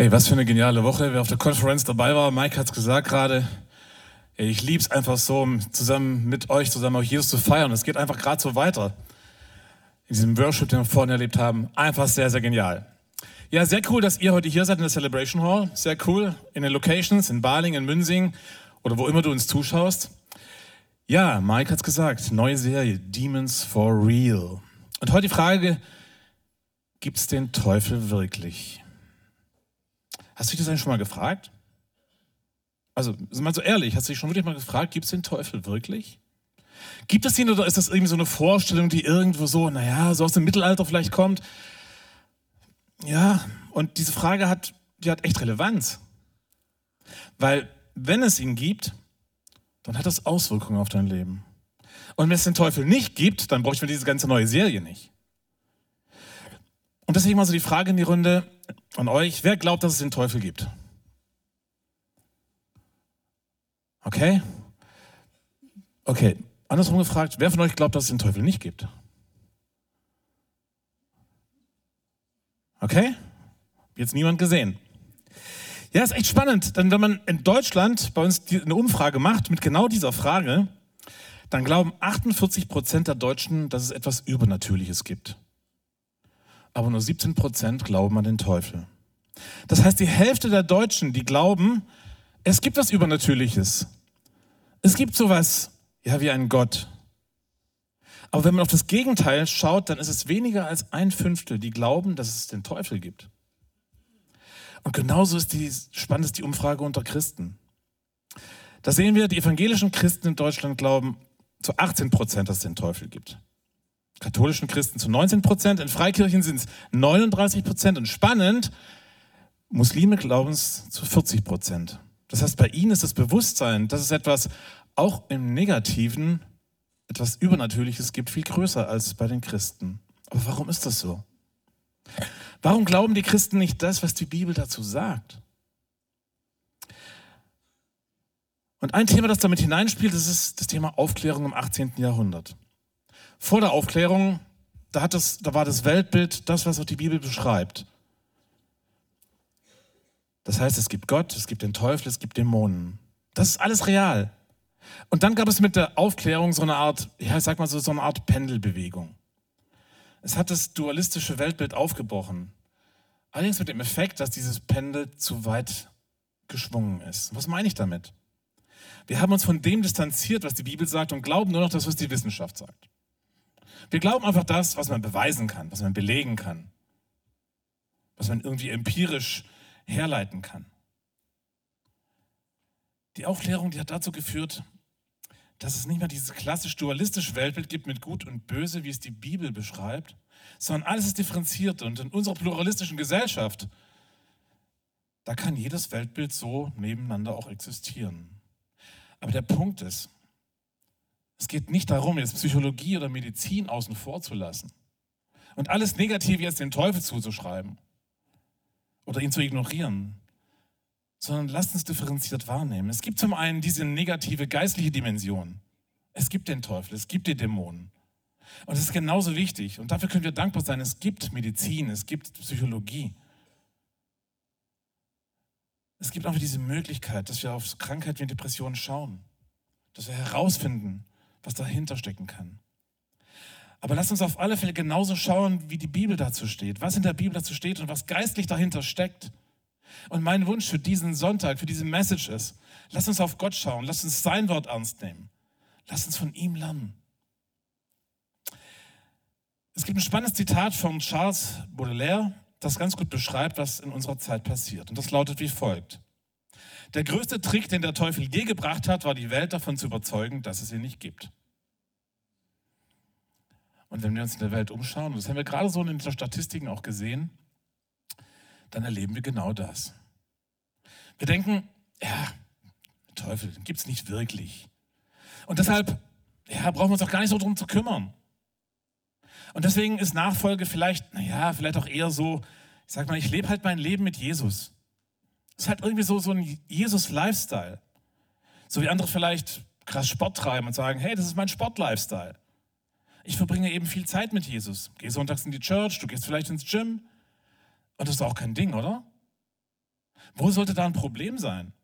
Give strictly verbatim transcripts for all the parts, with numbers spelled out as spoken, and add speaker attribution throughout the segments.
Speaker 1: Hey, was für eine geniale Woche. Wer auf der Konferenz dabei war, Mike hat es gesagt gerade. Hey, ich liebe es einfach so, zusammen mit euch, zusammen auch Jesus zu feiern. Es geht einfach gerade so weiter. In diesem Worship, den wir vorhin erlebt haben. Einfach sehr, sehr genial. Ja, sehr cool, dass ihr heute hier seid in der Celebration Hall. Sehr cool. In den Locations, in Baling, in Münsing oder wo immer du uns zuschaust. Ja, Mike hat es gesagt. Neue Serie, Demons for Real. Und heute die Frage, gibt es den Teufel wirklich? Hast du dich das eigentlich schon mal gefragt? Also, mal so ehrlich, hast du dich schon wirklich mal gefragt, gibt es den Teufel wirklich? Gibt es ihn oder ist das irgendwie so eine Vorstellung, die irgendwo so, naja, so aus dem Mittelalter vielleicht kommt? Ja, und diese Frage hat, die hat echt Relevanz. Weil, wenn es ihn gibt, dann hat das Auswirkungen auf dein Leben. Und wenn es den Teufel nicht gibt, dann bräuchten wir diese ganze neue Serie nicht. Und deswegen mal so die Frage in die Runde an euch, wer glaubt, dass es den Teufel gibt? Okay? Okay, andersrum gefragt, wer von euch glaubt, dass es den Teufel nicht gibt? Okay? Jetzt niemand gesehen. Ja, ist echt spannend, denn wenn man in Deutschland bei uns eine Umfrage macht mit genau dieser Frage, dann glauben achtundvierzig Prozent der Deutschen, dass es etwas Übernatürliches gibt. Aber nur siebzehn Prozent glauben an den Teufel. Das heißt, die Hälfte der Deutschen, die glauben, es gibt was Übernatürliches. Es gibt sowas, ja, wie einen Gott. Aber wenn man auf das Gegenteil schaut, dann ist es weniger als ein Fünftel, die glauben, dass es den Teufel gibt. Und genauso ist die, spannend ist die Umfrage unter Christen. Da sehen wir, die evangelischen Christen in Deutschland glauben zu achtzehn Prozent, dass es den Teufel gibt. Katholischen Christen zu neunzehn Prozent, in Freikirchen sind es neununddreißig Prozent und spannend, Muslime glauben es zu vierzig Prozent. Das heißt, bei ihnen ist das Bewusstsein, dass es etwas, auch im Negativen, etwas Übernatürliches gibt, viel größer als bei den Christen. Aber warum ist das so? Warum glauben die Christen nicht das, was die Bibel dazu sagt? Und ein Thema, das damit hineinspielt, das ist das Thema Aufklärung im achtzehnten Jahrhundert. Vor der Aufklärung, da, hat das, da war das Weltbild das, was auch die Bibel beschreibt. Das heißt, es gibt Gott, es gibt den Teufel, es gibt Dämonen. Das ist alles real. Und dann gab es mit der Aufklärung so eine Art, ja, ich sag mal so, so eine Art Pendelbewegung. Es hat das dualistische Weltbild aufgebrochen. Allerdings mit dem Effekt, dass dieses Pendel zu weit geschwungen ist. Was meine ich damit? Wir haben uns von dem distanziert, was die Bibel sagt, und glauben nur noch das, was die Wissenschaft sagt. Wir glauben einfach das, was man beweisen kann, was man belegen kann, was man irgendwie empirisch herleiten kann. Die Aufklärung, die hat dazu geführt, dass es nicht mehr dieses klassisch dualistische Weltbild gibt mit Gut und Böse, wie es die Bibel beschreibt, sondern alles ist differenziert. Und in unserer pluralistischen Gesellschaft, da kann jedes Weltbild so nebeneinander auch existieren. Aber der Punkt ist, es geht nicht darum, jetzt Psychologie oder Medizin außen vor zu lassen und alles Negative jetzt dem Teufel zuzuschreiben oder ihn zu ignorieren, sondern lasst uns differenziert wahrnehmen. Es gibt zum einen diese negative geistliche Dimension. Es gibt den Teufel, es gibt die Dämonen. Und es ist genauso wichtig. Und dafür können wir dankbar sein. Es gibt Medizin, es gibt Psychologie. Es gibt einfach diese Möglichkeit, dass wir auf Krankheit wie Depressionen schauen. Dass wir herausfinden, was dahinter stecken kann. Aber lasst uns auf alle Fälle genauso schauen, wie die Bibel dazu steht. Was in der Bibel dazu steht und was geistlich dahinter steckt. Und mein Wunsch für diesen Sonntag, für diese Message ist, lasst uns auf Gott schauen, lasst uns sein Wort ernst nehmen. Lasst uns von ihm lernen. Es gibt ein spannendes Zitat von Charles Baudelaire, das ganz gut beschreibt, was in unserer Zeit passiert. Und das lautet wie folgt. Der größte Trick, den der Teufel je gebracht hat, war die Welt davon zu überzeugen, dass es ihn nicht gibt. Und wenn wir uns in der Welt umschauen, und das haben wir gerade so in den Statistiken auch gesehen, dann erleben wir genau das. Wir denken, ja, Teufel, den gibt es nicht wirklich. Und deshalb ja, brauchen wir uns auch gar nicht so drum zu kümmern. Und deswegen ist Nachfolge vielleicht, naja, vielleicht auch eher so, ich sag mal, ich lebe halt mein Leben mit Jesus. Das ist halt irgendwie so, so ein Jesus-Lifestyle. So wie andere vielleicht krass Sport treiben und sagen, hey, das ist mein Sport-Lifestyle. Ich verbringe eben viel Zeit mit Jesus. Gehe sonntags in die Church, du gehst vielleicht ins Gym. Und das ist auch kein Ding, oder? Wo sollte da ein Problem sein?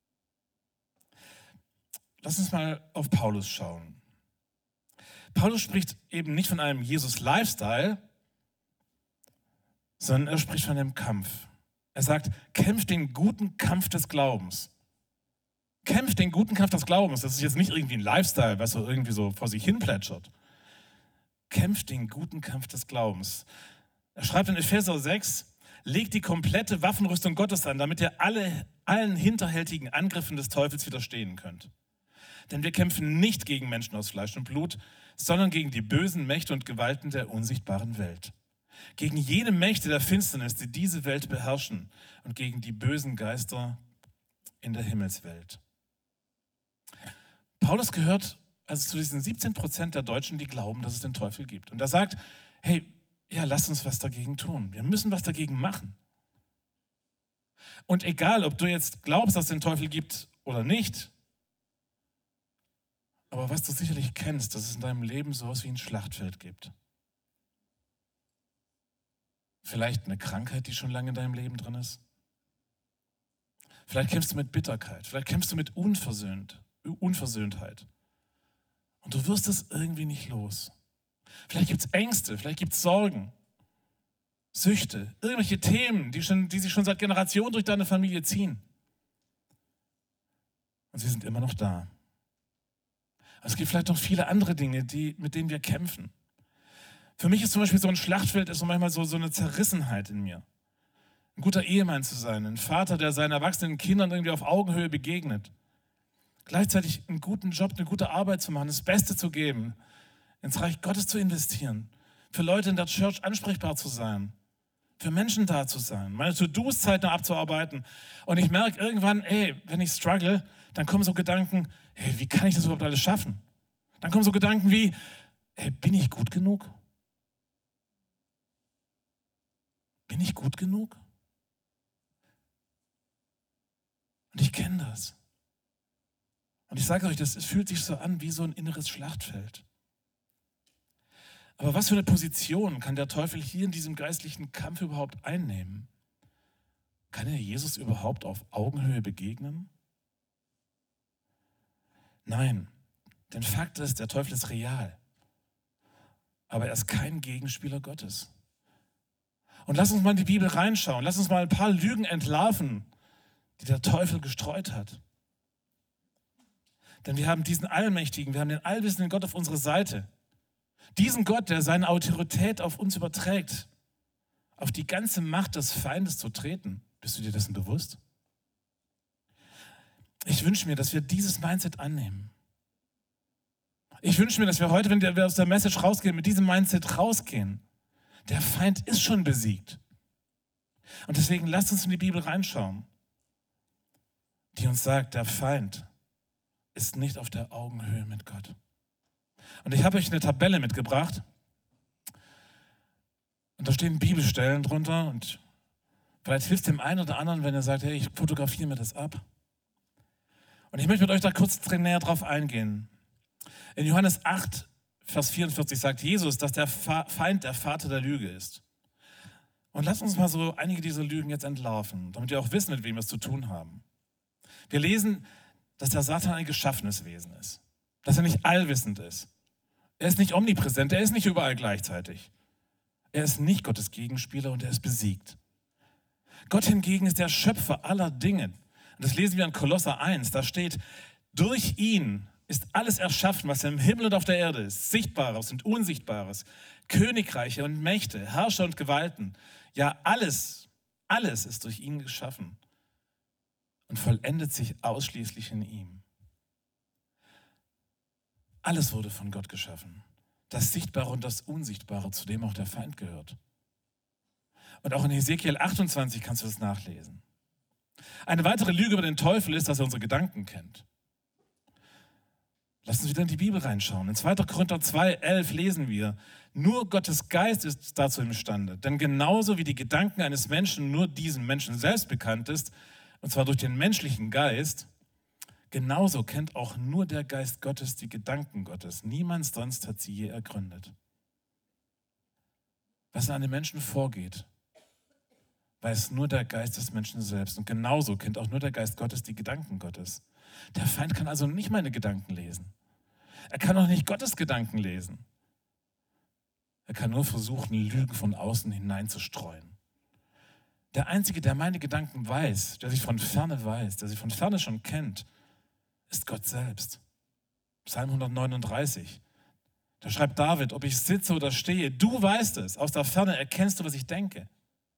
Speaker 1: Lass uns mal auf Paulus schauen. Paulus spricht eben nicht von einem Jesus-Lifestyle, sondern er spricht von einem Kampf. Er sagt, kämpft den guten Kampf des Glaubens. Kämpft den guten Kampf des Glaubens. Das ist jetzt nicht irgendwie ein Lifestyle, was so irgendwie so vor sich hin plätschert. Kämpft den guten Kampf des Glaubens. Er schreibt in Epheser sechs, legt die komplette Waffenrüstung Gottes an, damit ihr alle, allen hinterhältigen Angriffen des Teufels widerstehen könnt. Denn wir kämpfen nicht gegen Menschen aus Fleisch und Blut, sondern gegen die bösen Mächte und Gewalten der unsichtbaren Welt. Gegen jene Mächte der Finsternis, die diese Welt beherrschen, und gegen die bösen Geister in der Himmelswelt. Paulus gehört also zu diesen siebzehn Prozent der Deutschen, die glauben, dass es den Teufel gibt. Und er sagt, hey, ja, lass uns was dagegen tun. Wir müssen was dagegen machen. Und egal, ob du jetzt glaubst, dass es den Teufel gibt oder nicht, aber was du sicherlich kennst, dass es in deinem Leben sowas wie ein Schlachtfeld gibt. Vielleicht eine Krankheit, die schon lange in deinem Leben drin ist. Vielleicht kämpfst du mit Bitterkeit. Vielleicht kämpfst du mit Unversöhnt, Unversöhntheit. Und du wirst es irgendwie nicht los. Vielleicht gibt es Ängste, vielleicht gibt es Sorgen, Süchte, irgendwelche Themen, die, schon, die sich schon seit Generationen durch deine Familie ziehen. Und sie sind immer noch da. Aber es gibt vielleicht noch viele andere Dinge, die, mit denen wir kämpfen. Für mich ist zum Beispiel so ein Schlachtfeld ist so manchmal so, so eine Zerrissenheit in mir. Ein guter Ehemann zu sein, ein Vater, der seinen erwachsenen Kindern irgendwie auf Augenhöhe begegnet. Gleichzeitig einen guten Job, eine gute Arbeit zu machen, das Beste zu geben, ins Reich Gottes zu investieren, für Leute in der Church ansprechbar zu sein, für Menschen da zu sein, meine To-Dos-Zeit noch abzuarbeiten. Und ich merke irgendwann, ey, wenn ich struggle, dann kommen so Gedanken, hey, wie kann ich das überhaupt alles schaffen? Dann kommen so Gedanken wie, hey, bin ich gut genug? Bin ich gut genug? Und ich kenne das. Und ich sage euch, das es fühlt sich so an wie so ein inneres Schlachtfeld. Aber was für eine Position kann der Teufel hier in diesem geistlichen Kampf überhaupt einnehmen? Kann er Jesus überhaupt auf Augenhöhe begegnen? Nein, denn Fakt ist, der Teufel ist real. Aber er ist kein Gegenspieler Gottes. Und lass uns mal in die Bibel reinschauen. Lass uns mal ein paar Lügen entlarven, die der Teufel gestreut hat. Denn wir haben diesen Allmächtigen, wir haben den allwissenden Gott auf unserer Seite. Diesen Gott, der seine Autorität auf uns überträgt, auf die ganze Macht des Feindes zu treten. Bist du dir dessen bewusst? Ich wünsche mir, dass wir dieses Mindset annehmen. Ich wünsche mir, dass wir heute, wenn wir aus der Message rausgehen, mit diesem Mindset rausgehen. Der Feind ist schon besiegt. Und deswegen lasst uns in die Bibel reinschauen, die uns sagt, der Feind ist nicht auf der Augenhöhe mit Gott. Und ich habe euch eine Tabelle mitgebracht. Und da stehen Bibelstellen drunter. Und vielleicht hilft es dem einen oder anderen, wenn er sagt, hey, ich fotografiere mir das ab. Und ich möchte mit euch da kurz näher drauf eingehen. In Johannes acht, Vers vierundvierzig sagt Jesus, dass der Feind der Vater der Lüge ist. Und lasst uns mal so einige dieser Lügen jetzt entlarven, damit wir auch wissen, mit wem wir es zu tun haben. Wir lesen, dass der Satan ein geschaffenes Wesen ist. Dass er nicht allwissend ist. Er ist nicht omnipräsent, er ist nicht überall gleichzeitig. Er ist nicht Gottes Gegenspieler und er ist besiegt. Gott hingegen ist der Schöpfer aller Dinge. Und das lesen wir in Kolosser eins, da steht, durch ihn ist alles erschaffen, was im Himmel und auf der Erde ist, Sichtbares und Unsichtbares, Königreiche und Mächte, Herrscher und Gewalten. Ja, alles, alles ist durch ihn geschaffen und vollendet sich ausschließlich in ihm. Alles wurde von Gott geschaffen. Das Sichtbare und das Unsichtbare, zu dem auch der Feind gehört. Und auch in Hesekiel achtundzwanzig kannst du das nachlesen. Eine weitere Lüge über den Teufel ist, dass er unsere Gedanken kennt. Lass uns wieder in die Bibel reinschauen. In zweiter Korinther zwei, elf lesen wir, nur Gottes Geist ist dazu imstande. Denn genauso wie die Gedanken eines Menschen nur diesem Menschen selbst bekannt ist, und zwar durch den menschlichen Geist, genauso kennt auch nur der Geist Gottes die Gedanken Gottes. Niemand sonst hat sie je ergründet. Was in einem Menschen vorgeht, weiß nur der Geist des Menschen selbst. Und genauso kennt auch nur der Geist Gottes die Gedanken Gottes. Der Feind kann also nicht meine Gedanken lesen. Er kann auch nicht Gottes Gedanken lesen. Er kann nur versuchen, Lügen von außen hineinzustreuen. Der Einzige, der meine Gedanken weiß, der sich von ferne weiß, der sich von ferne schon kennt, ist Gott selbst. Psalm hundertneununddreißig. Da schreibt David, ob ich sitze oder stehe, du weißt es. Aus der Ferne erkennst du, was ich denke.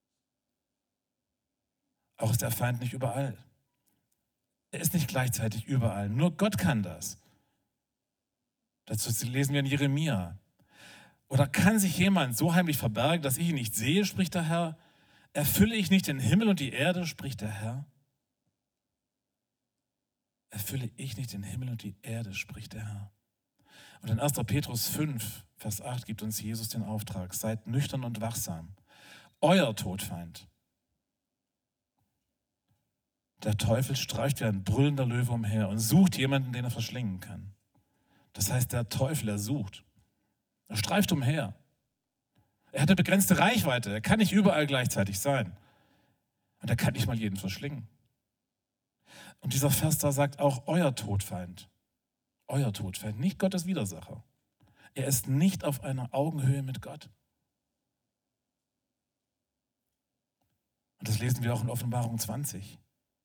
Speaker 1: Auch ist der Feind nicht überall. Er ist nicht gleichzeitig überall. Nur Gott kann das. Dazu lesen wir in Jeremia. Oder kann sich jemand so heimlich verbergen, dass ich ihn nicht sehe, spricht der Herr? Erfülle ich nicht den Himmel und die Erde, spricht der Herr? Erfülle ich nicht den Himmel und die Erde, spricht der Herr? Und in erster Petrus fünf, Vers acht gibt uns Jesus den Auftrag, seid nüchtern und wachsam. Euer Todfeind. Der Teufel streicht wie ein brüllender Löwe umher und sucht jemanden, den er verschlingen kann. Das heißt, der Teufel, er sucht. Er streift umher. Er hat eine begrenzte Reichweite. Er kann nicht überall gleichzeitig sein. Und er kann nicht mal jeden verschlingen. Und dieser Vers da sagt auch, euer Todfeind. Euer Todfeind, nicht Gottes Widersacher. Er ist nicht auf einer Augenhöhe mit Gott. Und das lesen wir auch in Offenbarung zwanzig.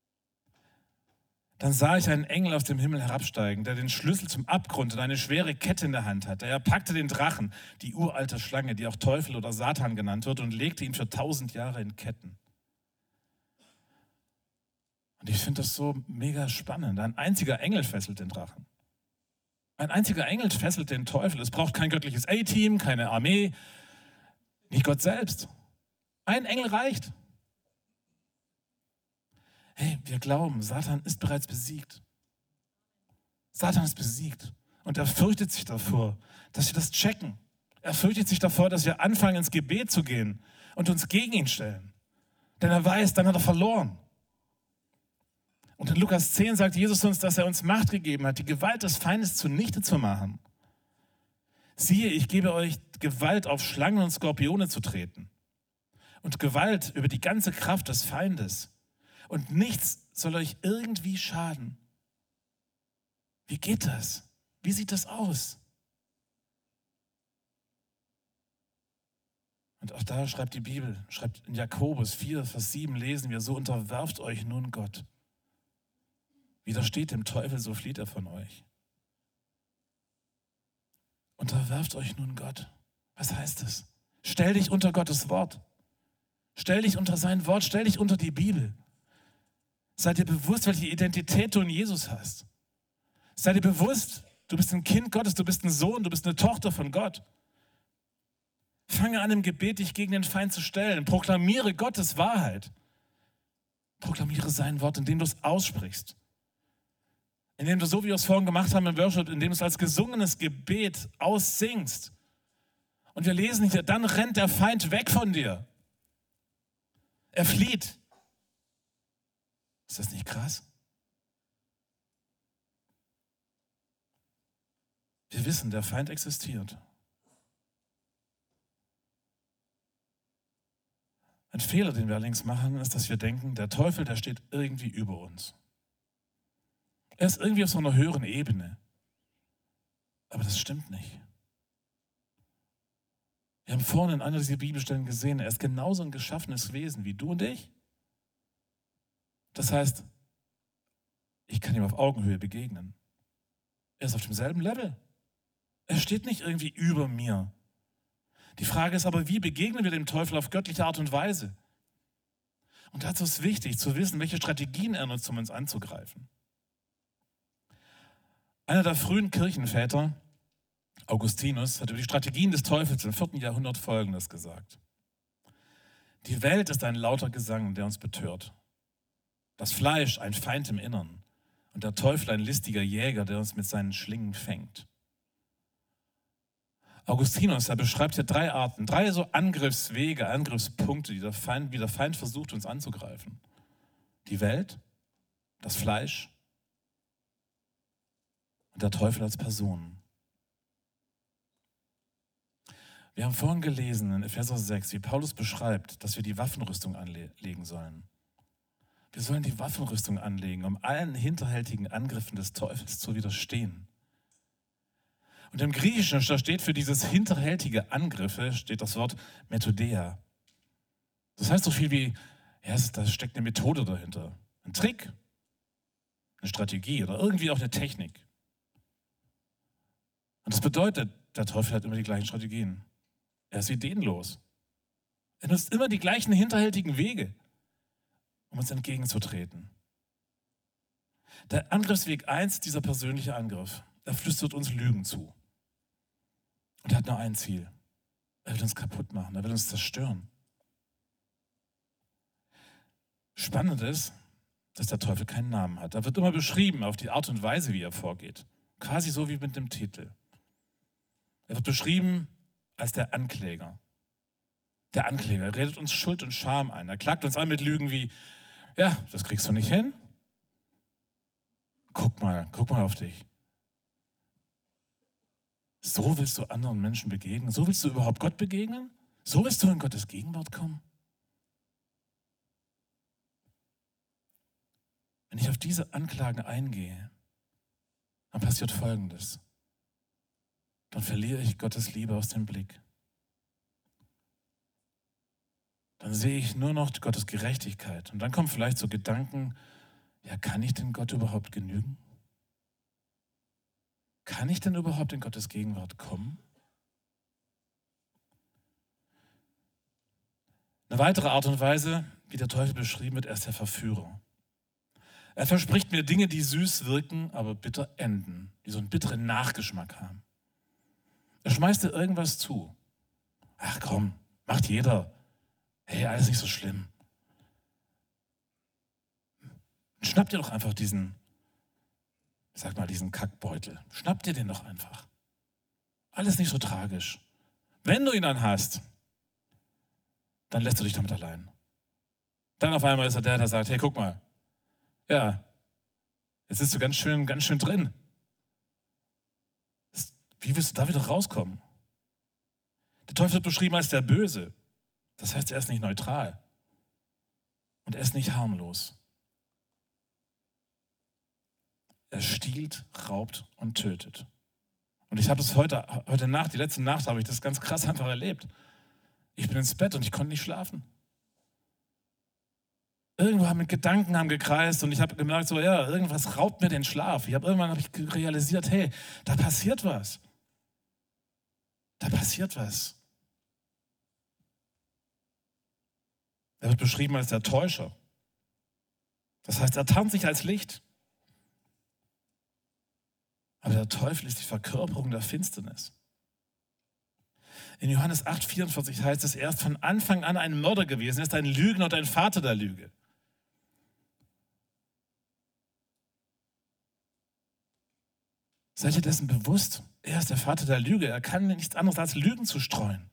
Speaker 1: Dann sah ich einen Engel aus dem Himmel herabsteigen, der den Schlüssel zum Abgrund und eine schwere Kette in der Hand hatte. Er packte den Drachen, die uralte Schlange, die auch Teufel oder Satan genannt wird, und legte ihn für tausend Jahre in Ketten. Und ich finde das so mega spannend. Ein einziger Engel fesselt den Drachen. Ein einziger Engel fesselt den Teufel. Es braucht kein göttliches A-Team, keine Armee, nicht Gott selbst. Ein Engel reicht. Hey, wir glauben, Satan ist bereits besiegt. Satan ist besiegt. Und er fürchtet sich davor, dass wir das checken. Er fürchtet sich davor, dass wir anfangen, ins Gebet zu gehen und uns gegen ihn stellen. Denn er weiß, dann hat er verloren. Und in Lukas zehn sagt Jesus uns, dass er uns Macht gegeben hat, die Gewalt des Feindes zunichte zu machen. Siehe, ich gebe euch Gewalt, auf Schlangen und Skorpione zu treten. Und Gewalt über die ganze Kraft des Feindes. Und nichts soll euch irgendwie schaden. Wie geht das? Wie sieht das aus? Und auch da schreibt die Bibel, schreibt in Jakobus vier, Vers sieben, lesen wir, so unterwerft euch nun Gott. Widersteht dem Teufel, so flieht er von euch. Unterwerft euch nun Gott. Was heißt das? Stell dich unter Gottes Wort. Stell dich unter sein Wort, stell dich unter die Bibel. Sei dir bewusst, welche Identität du in Jesus hast. Sei dir bewusst, du bist ein Kind Gottes, du bist ein Sohn, du bist eine Tochter von Gott. Fange an, im Gebet dich gegen den Feind zu stellen. Proklamiere Gottes Wahrheit. Proklamiere sein Wort, indem du es aussprichst. Indem du, so wie wir es vorhin gemacht haben im Worship, indem du es als gesungenes Gebet aussingst. Und wir lesen hier, dann rennt der Feind weg von dir. Er flieht. Ist das nicht krass? Wir wissen, der Feind existiert. Ein Fehler, den wir allerdings machen, ist, dass wir denken, der Teufel, der steht irgendwie über uns. Er ist irgendwie auf so einer höheren Ebene. Aber das stimmt nicht. Wir haben vorhin in einer dieser Bibelstellen gesehen, er ist genauso ein geschaffenes Wesen wie du und ich. Das heißt, ich kann ihm auf Augenhöhe begegnen. Er ist auf demselben Level. Er steht nicht irgendwie über mir. Die Frage ist aber, wie begegnen wir dem Teufel auf göttliche Art und Weise? Und dazu ist wichtig zu wissen, welche Strategien er nutzt, um uns anzugreifen. Einer der frühen Kirchenväter, Augustinus, hat über die Strategien des Teufels im vierten Jahrhundert Folgendes gesagt. Die Welt ist ein lauter Gesang, der uns betört. Das Fleisch ein Feind im Innern und der Teufel ein listiger Jäger, der uns mit seinen Schlingen fängt. Augustinus, er beschreibt hier drei Arten, drei so Angriffswege, Angriffspunkte, die der Feind, wie der Feind versucht, uns anzugreifen. Die Welt, das Fleisch und der Teufel als Person. Wir haben vorhin gelesen in Epheser sechs, wie Paulus beschreibt, dass wir die Waffenrüstung anlegen sollen. Wir sollen die Waffenrüstung anlegen, um allen hinterhältigen Angriffen des Teufels zu widerstehen. Und im Griechischen, da steht für dieses hinterhältige Angriffe, steht das Wort Methodeia. Das heißt so viel wie, ja, da steckt eine Methode dahinter. Ein Trick, eine Strategie oder irgendwie auch eine Technik. Und das bedeutet, der Teufel hat immer die gleichen Strategien. Er ist ideenlos. Er nutzt immer die gleichen hinterhältigen Wege, um uns entgegenzutreten. Der Angriffsweg eins, dieser persönliche Angriff, er flüstert uns Lügen zu. Und er hat nur ein Ziel. Er will uns kaputt machen, er will uns zerstören. Spannend ist, dass der Teufel keinen Namen hat. Er wird immer beschrieben auf die Art und Weise, wie er vorgeht. Quasi so wie mit dem Titel. Er wird beschrieben als der Ankläger. Der Ankläger, er redet uns Schuld und Scham ein. Er klagt uns an mit Lügen wie, ja, das kriegst du nicht hin. Guck mal, guck mal auf dich. So willst du anderen Menschen begegnen? So willst du überhaupt Gott begegnen? So willst du in Gottes Gegenwart kommen? Wenn ich auf diese Anklagen eingehe, dann passiert Folgendes. Dann verliere ich Gottes Liebe aus dem Blick. Dann sehe ich nur noch Gottes Gerechtigkeit. Und dann kommen vielleicht so Gedanken, ja, kann ich denn Gott überhaupt genügen? Kann ich denn überhaupt in Gottes Gegenwart kommen? Eine weitere Art und Weise, wie der Teufel beschrieben wird, er ist der Verführer. Er verspricht mir Dinge, die süß wirken, aber bitter enden, die so einen bitteren Nachgeschmack haben. Er schmeißt dir irgendwas zu. Ach komm, macht jeder. Hey, alles nicht so schlimm. Schnapp dir doch einfach diesen, sag mal, diesen Kackbeutel. Schnapp dir den doch einfach. Alles nicht so tragisch. Wenn du ihn dann hast, dann lässt du dich damit allein. Dann auf einmal ist er der, der sagt, hey, guck mal, ja, jetzt bist du ganz schön, ganz schön drin. Wie willst du da wieder rauskommen? Der Teufel wird beschrieben als der Böse. Das heißt, er ist nicht neutral. Und er ist nicht harmlos. Er stiehlt, raubt und tötet. Und ich habe es heute, heute Nacht, die letzte Nacht, habe ich das ganz krass einfach erlebt. Ich bin ins Bett und ich konnte nicht schlafen. Irgendwo haben mit Gedanken haben gekreist und ich habe gemerkt, so ja, irgendwas raubt mir den Schlaf. Ich habe irgendwann habe ich realisiert, hey, da passiert was. Da passiert was. Er wird beschrieben als der Täuscher. Das heißt, er tarnt sich als Licht. Aber der Teufel ist die Verkörperung der Finsternis. In Johannes acht vierundvierzig heißt es, er ist von Anfang an ein Mörder gewesen, er ist ein Lügner und ein Vater der Lüge. Seid ihr dessen bewusst? Er ist der Vater der Lüge. Er kann nichts anderes als Lügen zu streuen.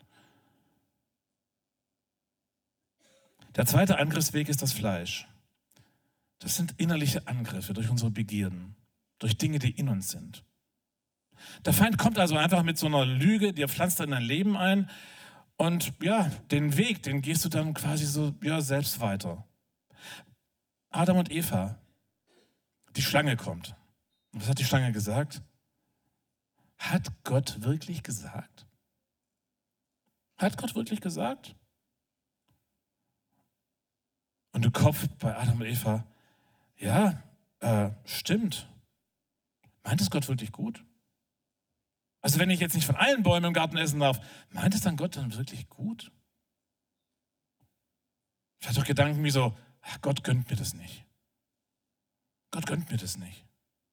Speaker 1: Der zweite Angriffsweg ist das Fleisch. Das sind innerliche Angriffe durch unsere Begierden, durch Dinge, die in uns sind. Der Feind kommt also einfach mit so einer Lüge, die er pflanzt in dein Leben ein und ja, den Weg, den gehst du dann quasi so ja, selbst weiter. Adam und Eva, die Schlange kommt. Und was hat die Schlange gesagt? Hat Gott wirklich gesagt? Hat Gott wirklich gesagt? Und der Kopf bei Adam und Eva, ja, äh, stimmt. Meint es Gott wirklich gut? Also wenn ich jetzt nicht von allen Bäumen im Garten essen darf, meint es dann Gott dann wirklich gut? Ich hatte doch Gedanken wie so, ach, Gott gönnt mir das nicht. Gott gönnt mir das nicht.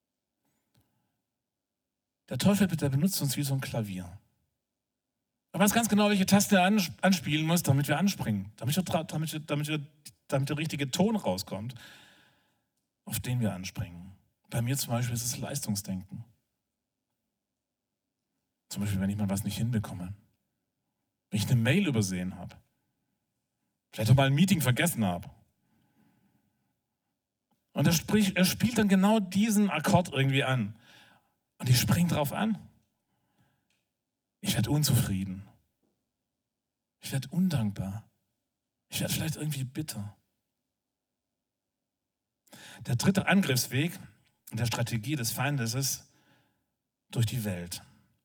Speaker 1: Der Teufel, der benutzt uns wie so ein Klavier. Er weiß ganz genau, welche Taste er anspielen muss, damit wir anspringen, damit, wir, damit, wir, damit, wir, damit der richtige Ton rauskommt, auf den wir anspringen. Bei mir zum Beispiel ist es Leistungsdenken. Zum Beispiel, wenn ich mal was nicht hinbekomme. Wenn ich eine Mail übersehen habe. Vielleicht auch mal ein Meeting vergessen habe. Und er, spricht, er spielt dann genau diesen Akkord irgendwie an. Und ich springe drauf an. Ich werde unzufrieden. Ich werde undankbar. Ich werde vielleicht irgendwie bitter. Der dritte Angriffsweg in der Strategie des Feindes ist durch die Welt.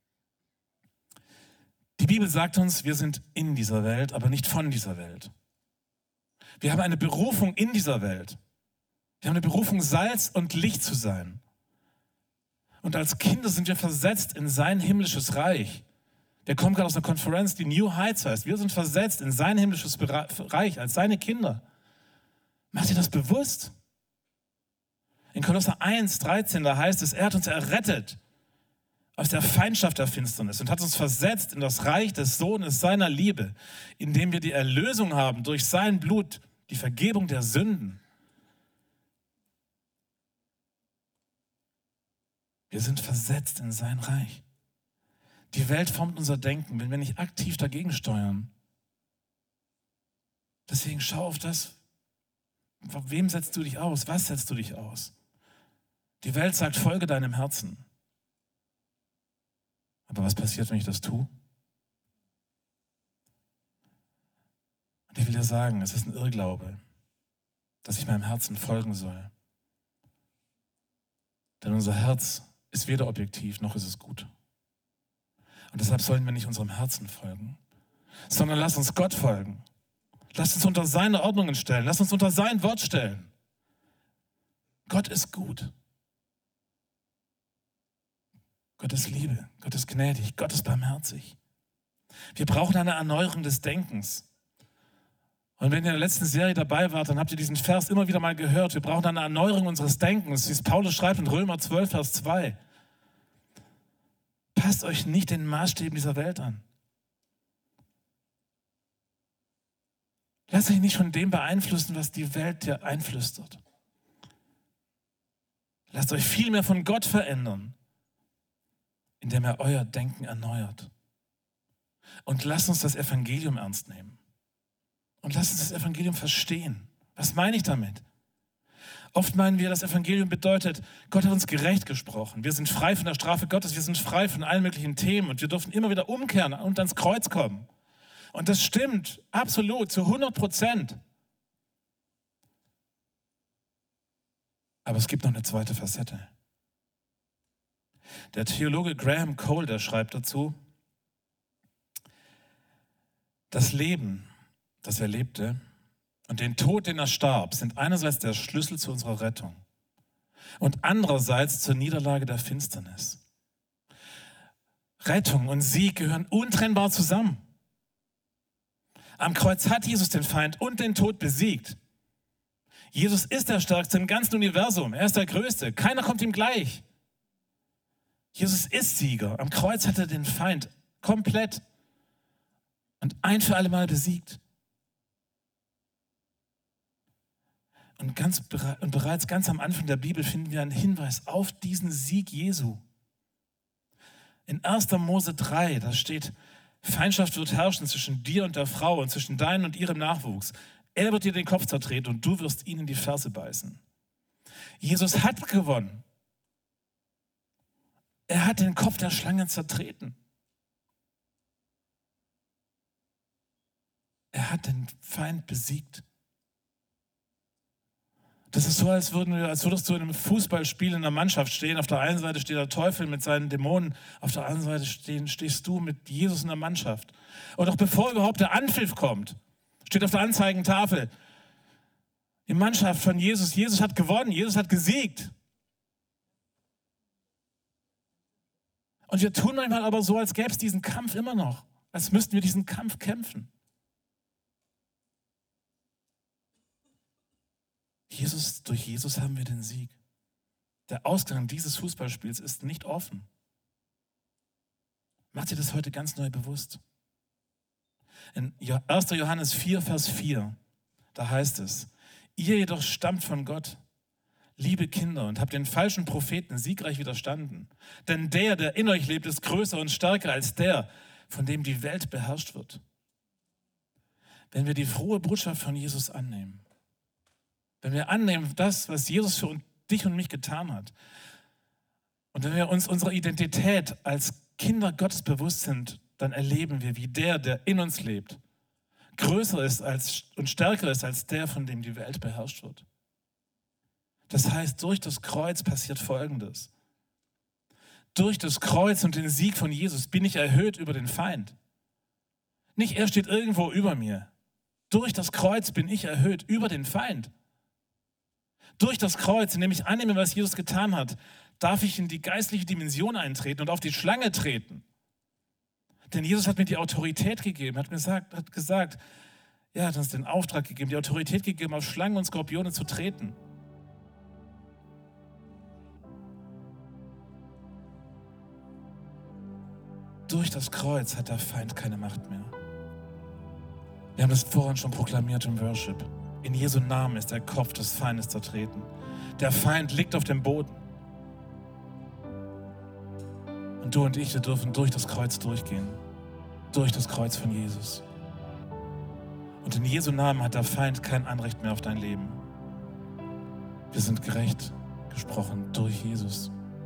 Speaker 1: Die Bibel sagt uns, wir sind in dieser Welt, aber nicht von dieser Welt. Wir haben eine Berufung in dieser Welt. Wir haben eine Berufung, Salz und Licht zu sein. Und als Kinder sind wir versetzt in sein himmlisches Reich. Wir kommen gerade aus einer Konferenz, die New Heights heißt. Wir sind versetzt in sein himmlisches Reich als seine Kinder. Macht ihr das bewusst? In Kolosser eins, dreizehn, da heißt es, er hat uns errettet aus der Feindschaft der Finsternis und hat uns versetzt in das Reich des Sohnes seiner Liebe, indem wir die Erlösung haben durch sein Blut, die Vergebung der Sünden. Wir sind versetzt in sein Reich. Die Welt formt unser Denken, wenn wir nicht aktiv dagegen steuern. Deswegen schau auf das, wem setzt du dich aus, was setzt du dich aus? Die Welt sagt, folge deinem Herzen. Aber was passiert, wenn ich das tue? Und ich will dir sagen, es ist ein Irrglaube, dass ich meinem Herzen folgen soll. Denn unser Herz ist weder objektiv, noch ist es gut. Und deshalb sollen wir nicht unserem Herzen folgen, sondern lass uns Gott folgen. Lass uns unter seine Ordnungen stellen. Lass uns unter sein Wort stellen. Gott ist gut. Gott ist Liebe. Gott ist gnädig. Gott ist barmherzig. Wir brauchen eine Erneuerung des Denkens. Und wenn ihr in der letzten Serie dabei wart, dann habt ihr diesen Vers immer wieder mal gehört. Wir brauchen eine Erneuerung unseres Denkens, wie es Paulus schreibt in Römer zwölf, Vers zwei. Passt euch nicht den Maßstäben dieser Welt an. Lasst euch nicht von dem beeinflussen, was die Welt dir einflüstert. Lasst euch vielmehr von Gott verändern, indem er euer Denken erneuert. Und lasst uns das Evangelium ernst nehmen. Und lasst uns das Evangelium verstehen. Was meine ich damit? Oft meinen wir, das Evangelium bedeutet, Gott hat uns gerecht gesprochen. Wir sind frei von der Strafe Gottes, wir sind frei von allen möglichen Themen und wir dürfen immer wieder umkehren und ans Kreuz kommen. Und das stimmt absolut, zu hundert Prozent. Aber es gibt noch eine zweite Facette. Der Theologe Graham Cole, der schreibt dazu, das Leben, das er lebte, und den Tod, den er starb, sind einerseits der Schlüssel zu unserer Rettung und andererseits zur Niederlage der Finsternis. Rettung und Sieg gehören untrennbar zusammen. Am Kreuz hat Jesus den Feind und den Tod besiegt. Jesus ist der Stärkste im ganzen Universum. Er ist der Größte. Keiner kommt ihm gleich. Jesus ist Sieger. Am Kreuz hat er den Feind komplett und ein für alle Mal besiegt. Und, ganz, und bereits ganz am Anfang der Bibel finden wir einen Hinweis auf diesen Sieg Jesu. In erster Mose drei, da steht, Feindschaft wird herrschen zwischen dir und der Frau und zwischen deinem und ihrem Nachwuchs. Er wird dir den Kopf zertreten und du wirst ihn in die Ferse beißen. Jesus hat gewonnen. Er hat den Kopf der Schlange zertreten. Er hat den Feind besiegt. Das ist so, als, würden wir, als würdest du in einem Fußballspiel in der Mannschaft stehen. Auf der einen Seite steht der Teufel mit seinen Dämonen, auf der anderen Seite stehen, stehst du mit Jesus in der Mannschaft. Und auch bevor überhaupt der Anpfiff kommt, steht auf der Anzeigentafel die Mannschaft von Jesus. Jesus hat gewonnen, Jesus hat gesiegt. Und wir tun manchmal aber so, als gäbe es diesen Kampf immer noch. Als müssten wir diesen Kampf kämpfen. Jesus, durch Jesus haben wir den Sieg. Der Ausgang dieses Fußballspiels ist nicht offen. Macht dir das heute ganz neu bewusst. In erster Johannes vier, Vers vier, da heißt es, ihr jedoch stammt von Gott, liebe Kinder, und habt den falschen Propheten siegreich widerstanden. Denn der, der in euch lebt, ist größer und stärker als der, von dem die Welt beherrscht wird. Wenn wir die frohe Botschaft von Jesus annehmen, wenn wir annehmen, das, was Jesus für dich und mich getan hat, und wenn wir uns unserer Identität als Kinder Gottes bewusst sind, dann erleben wir, wie der, der in uns lebt, größer ist als, und stärker ist als der, von dem die Welt beherrscht wird. Das heißt, durch das Kreuz passiert Folgendes. Durch das Kreuz und den Sieg von Jesus bin ich erhöht über den Feind. Nicht er steht irgendwo über mir. Durch das Kreuz bin ich erhöht über den Feind. Durch das Kreuz, indem ich annehme, was Jesus getan hat, darf ich in die geistliche Dimension eintreten und auf die Schlange treten. Denn Jesus hat mir die Autorität gegeben, hat mir gesagt, hat gesagt, ja, hat uns den Auftrag gegeben, die Autorität gegeben, auf Schlangen und Skorpione zu treten. Durch das Kreuz hat der Feind keine Macht mehr. Wir haben das vorhin schon proklamiert im Worship. In Jesu Namen ist der Kopf des Feindes zertreten. Der Feind liegt auf dem Boden. Und du und ich, wir dürfen durch das Kreuz durchgehen. Durch das Kreuz von Jesus. Und in Jesu Namen hat der Feind kein Anrecht mehr auf dein Leben. Wir sind gerecht gesprochen durch Jesus.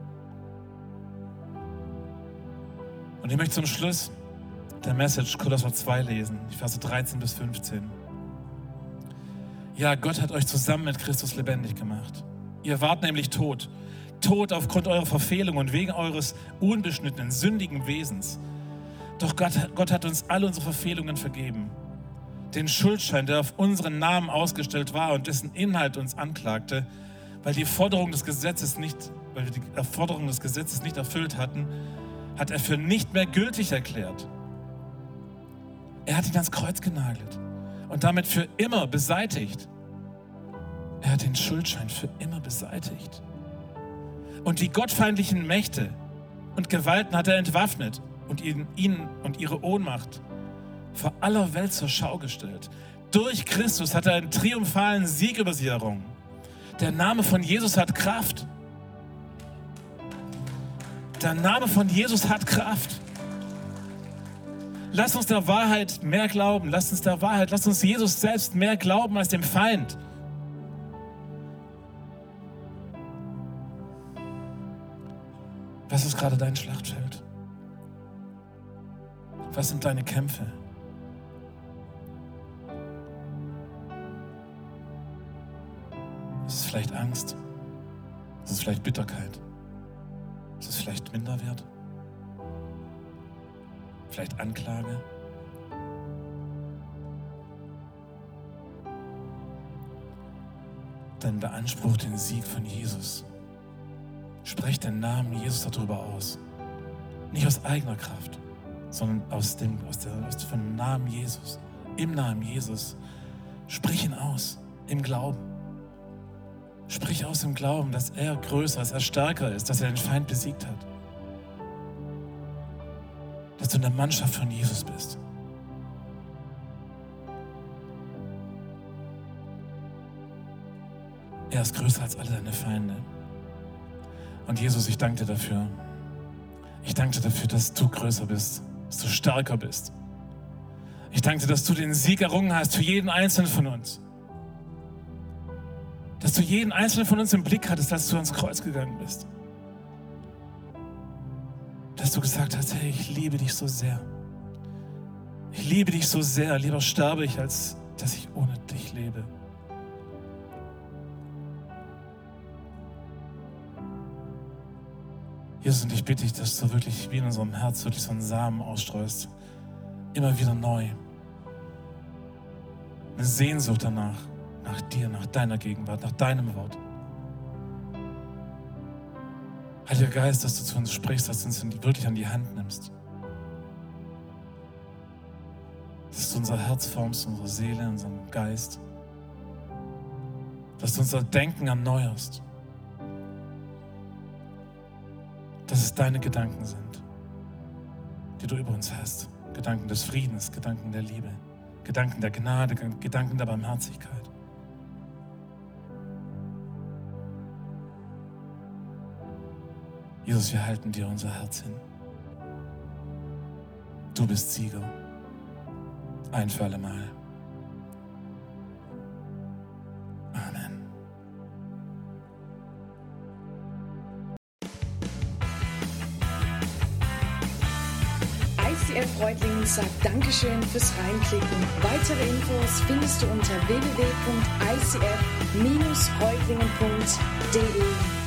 Speaker 1: Und ich möchte zum Schluss der Message Kolosser zwei lesen, die Verse dreizehn bis fünfzehn. Ja, Gott hat euch zusammen mit Christus lebendig gemacht. Ihr wart nämlich tot. Tot aufgrund eurer Verfehlung und wegen eures unbeschnittenen, sündigen Wesens. Doch Gott, Gott hat uns alle unsere Verfehlungen vergeben. Den Schuldschein, der auf unseren Namen ausgestellt war und dessen Inhalt uns anklagte, weil die Forderung des Gesetzes nicht, weil wir die Forderung des Gesetzes nicht erfüllt hatten, hat er für nicht mehr gültig erklärt. Er hat ihn ans Kreuz genagelt und damit für immer beseitigt. Er hat den Schuldschein für immer beseitigt. Und die gottfeindlichen Mächte und Gewalten hat er entwaffnet und ihnen, ihnen und ihre Ohnmacht vor aller Welt zur Schau gestellt. Durch Christus hat er einen triumphalen Sieg über sie errungen. Der Name von Jesus hat Kraft. Der Name von Jesus hat Kraft. Lass uns der Wahrheit mehr glauben. Lass uns der Wahrheit, lass uns Jesus selbst mehr glauben als dem Feind. Was ist gerade dein Schlachtfeld? Was sind deine Kämpfe? Ist es vielleicht Angst? Ist es vielleicht Bitterkeit? Ist es vielleicht Minderwert? Vielleicht Anklage? Dann beanspruch den Sieg von Jesus. Sprech den Namen Jesus darüber aus. Nicht aus eigener Kraft, sondern aus dem, aus der, aus dem Namen Jesus. Im Namen Jesus. Sprich ihn aus, im Glauben. Sprich aus im Glauben, dass er größer ist, dass er stärker ist, dass er den Feind besiegt hat. Dass du in der Mannschaft von Jesus bist. Er ist größer als alle deine Feinde. Und Jesus, ich danke dir dafür. Ich danke dir dafür, dass du größer bist, dass du stärker bist. Ich danke dir, dass du den Sieg errungen hast für jeden Einzelnen von uns. Dass du jeden Einzelnen von uns im Blick hattest, als du ans Kreuz gegangen bist. Dass du gesagt hast, hey, ich liebe dich so sehr. Ich liebe dich so sehr. Lieber sterbe ich, als dass ich ohne dich lebe. Jesus, und ich bitte dich, dass du wirklich wie in unserem Herz wirklich so einen Samen ausstreust. Immer wieder neu. Eine Sehnsucht danach. Nach dir, nach deiner Gegenwart, nach deinem Wort. Heiliger Geist, dass du zu uns sprichst, dass du uns wirklich an die Hand nimmst. Dass du unser Herz formst, unsere Seele, unseren Geist. Dass du unser Denken erneuerst. Dass es deine Gedanken sind, die du über uns hast. Gedanken des Friedens, Gedanken der Liebe, Gedanken der Gnade, Gedanken der Barmherzigkeit. Jesus, wir halten dir unser Herz hin. Du bist Sieger. Ein für alle Mal. Amen.
Speaker 2: I C F Reutlingen sagt Dankeschön fürs Reinklicken. Weitere Infos findest du unter w w w punkt i c f Bindestrich reutlingen punkt d e.